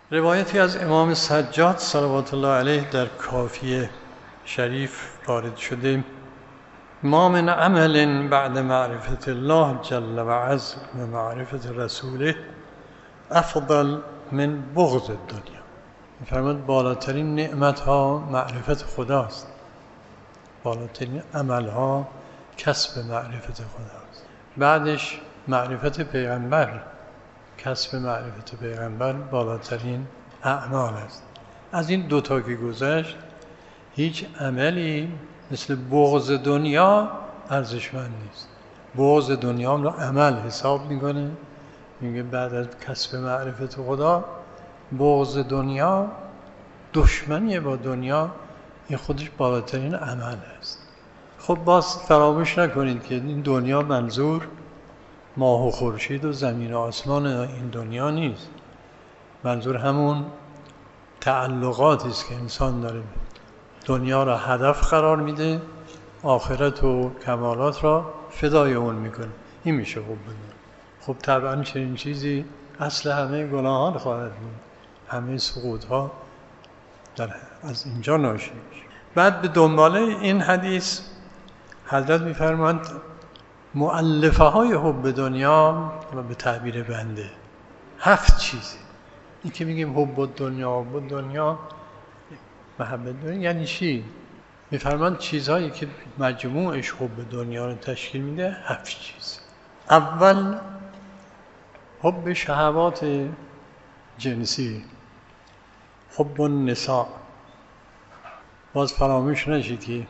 روایتی از امام سجاد صلوات الله علیه در کافیه شریف وارد شده: ما من عمل بعد معرفت الله جل و عز و معرفت رسوله افضل من بغض الدنیا. می‌فرماید بالاترین نعمت ها معرفت خداست، بالاترین عمل ها کسب معرفت خداست، بعدش معرفت پیغمبر، کسب معرفت پیغمبر بالاترین اعمال است. از این دوتا که گذشت هیچ عملی مثل بغض دنیا ارزشمند نیست. بغض دنیا رو عمل حساب میکنه، میگه بعد از کسب معرفت خدا بغض دنیا، دشمنی با دنیا، این خودش بالاترین عمل است. خب باز فراموش نکنید که این دنیا منظور ماه و خورشید و زمین و آسمان این دنیا نیست، منظور همون تعلقاتی است که انسان داره، دنیا را هدف قرار میده، آخرت و کمالات را فدای اون میکنه. این میشه حب دنیا. خب طبعا چنین چیزی اصل همه گناهان خواهد بود، همه سقوط ها از اینجا ناشی میشه. بعد به دنباله این حدیث حضرت میفرماند مؤلفه های حب دنیا و به تعبیر بنده 7 چیزه. این که میگیم حب دنیا، حب دنیا، محبت دنیا یعنی چی؟ میفرماند چیزهایی که مجموعش حب دنیا رو تشکیل میده 7 چیز. اول حب شهوات جنسی، حب النساء. باز فراموش نشید که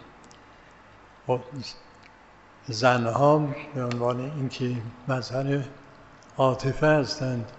زنها به عنوان اینکه مظهر عاطفه هستند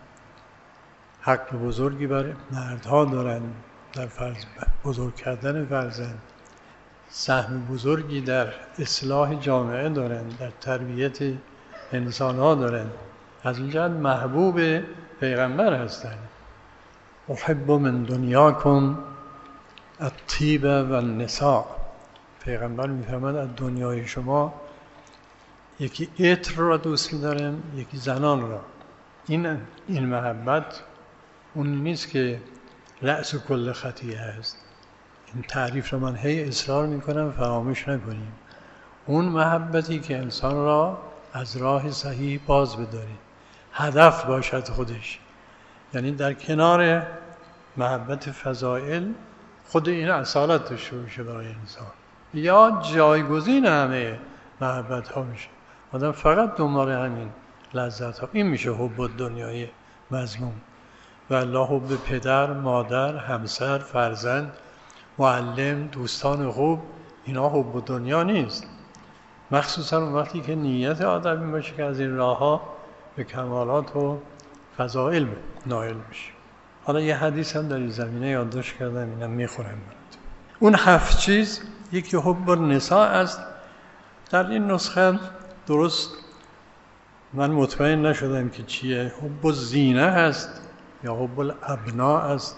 حق بزرگی بر مردها دارند در بزرگ کردن فرزند، سهم بزرگی در اصلاح جامعه دارند، در تربیت انسانها دارند، از این جهت محبوب پیغمبر هستند. احب من دنیاکم الطیب و النساء. پیغمبر میفرماید از دنیای شما یکی عطر را دوست می‌دارم، یکی زنان را. این محبت اون نیست که رأس کل خطیه است. این تعریف را من هی اصرار میکنم فراموش نکنیم. اون محبتی که انسان را از راه صحیح باز بداره، هدف باشد خودش، یعنی در کنار محبت فضائل خود این اصالت داشته باشه برای انسان، یا جایگزین همه محبت ها میشه. آدم فقط دنبال همین لذت ها، این میشه حب دنیای مذموم. و الله حب پدر، مادر، همسر، فرزند، معلم، دوستان خوب، اینا حب دنیا نیست. مخصوصا اون وقتی که نیت آدمی باشه که از این راه ها به کمالات و فضائل نائل میشه. حالا یه حدیث هم در این زمینه یادداشت کردم، اینم میخورم برات. اون 7 چیز یکی حب النساء است. در این نسخه درست من مطمئن نشدم که چیه، حب الزینه هست یا حب الابناء است.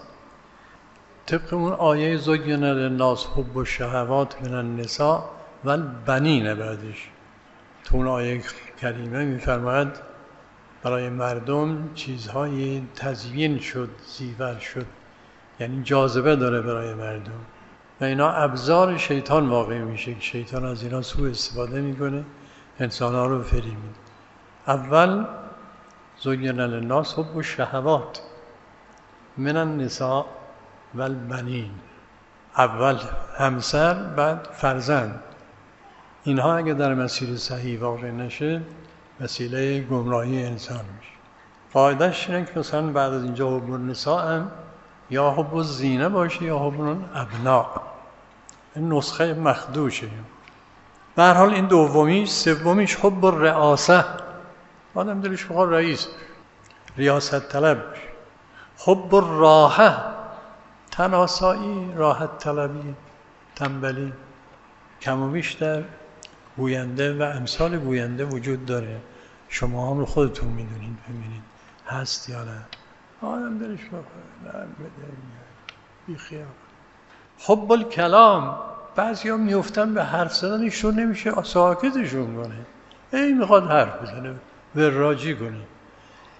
طبق اون آیه زین للناس حب الشهوات من النساء و البنین، بعدش تو اون آیه کریمه میفرماید برای مردم چیزهای تزیین شد، زیور شد، یعنی جاذبه داره برای مردم و اینا ابزار شیطان واقع میشه که شیطان از اینا سوء استفاده میکنه، انسان‌ها رو فریب میده. اول زین للناس حب الشهوات من النساء و البنین. اول همسر، بعد فرزند. اینها اگه در مسیر صحیح واقع نشه وسیله گمراهی انسان میشه. قاعده‌اش اینه که مثلا بعد از اینجا حب النساء هم یا حب الزینه باشه یا حب الابناء. این نسخه مخدوشه. به هر حال این دومیش. سومیش حب الرئاسه، آدم دلش بخواد رئیس، ریاست طلب بشه. حب الراحه، تناسایی، راحت طلبی، تنبلی. کم و بیش در گوینده و امثال گوینده وجود داره. شما هم رو خودتون میدونید، ببینید هست یا نه. آدم دلش بخواد بیخیال. حب الکلام، بعضی ها میفتن به حرف زدنشون نمیشه ساکتشون کنه، ای میخواد حرف بزنه وراجی کنه.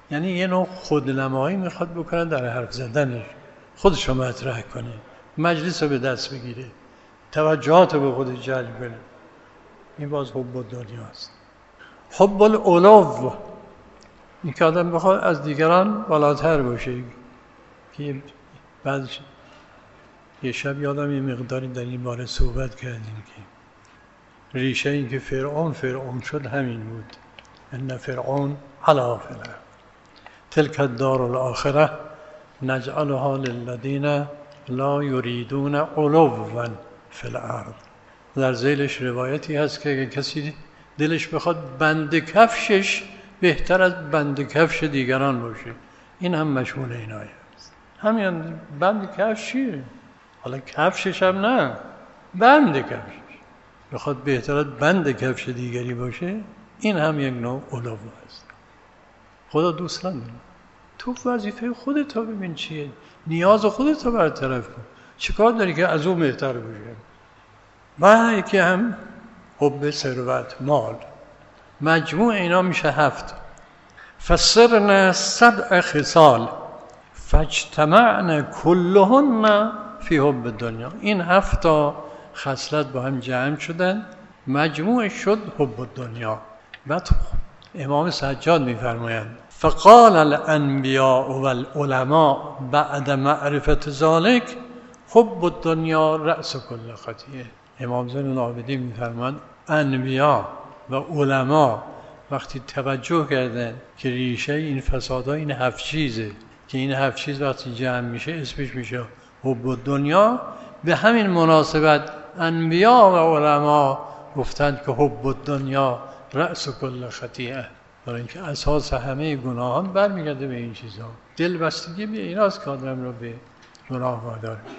یعنی یه نوع خودنمایی میخواد بکنه در حرف زدنش، خودش رو مطرح کنه، مجلس رو به دست بگیره، توجهات رو به خودش جلب کنه. این باز حب دنیا است. حب العلو، این که آدم بخواد از دیگران بالاتر باشه. که بعد یه شب یادم یه مقداری در این باره صحبت کردیم که ریشه این که فرعون شد همین بود. ان فرعون علا فی الارض تلک الدار الاخره نجعلها للذین لا یریدون علوا فی الارض. در ذیلش روایتی هست که اگه کسی دلش بخواد بند کفشش بهتر از بند کفش دیگران باشه، این هم مشمول این آیه است. همین بند کفش چیه؟ حالا کفشش هم نه، بند کفشش بخواد بهتر از بند کفش دیگری باشه، این هم یک نوع علو است. خدا دوست نداره. تو وظیفه خودت رو ببین چیه، نیاز خودت رو برطرف کن. چیکار داری که از اون بهتر باشه؟ بعد یکی هم حب ثروت، مال، مجموع اینا میشه 7. فسرن 7 خصال فاجتمعن كلهن فی حب دنیا. این 7 خصلت با هم جمع شدن، مجموع شد حب دنیا. بعد امام سجاد میفرمایند فقال الانبیاء والعلماء بعد معرفت ذلك حب الدنیا رأس کل خطیئه. امام زین العابدین میفرمایند انبیا و علما وقتی توجه کردن که ریشه این فسادها این 7 چیزه که این 7 چیز وقتی جمع میشه اسمش میشه حب الدنیا، به همین مناسبت انبیا و علما گفتند که حب الدنیا رأس کل خطیئه، برای اینکه اساس همه گناهان برمیگرده به این چیزها. دلبستگی به ایناست که آدم رو به گناه وادار